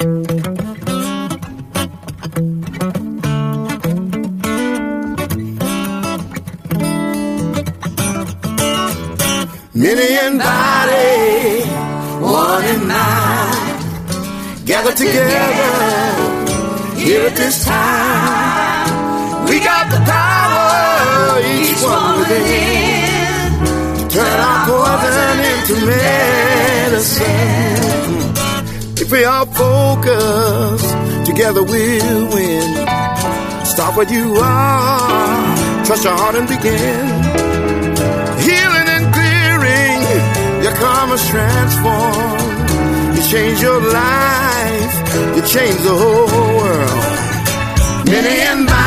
Many in body, one in mind, gathered together here at this time. We got the power, each one within, to turn our poison into medicine. If we are focused, together we'll win. Stop where you are, trust your heart and begin. Healing and clearing, your karma's transformed. You change your life, you change the whole world. Many and by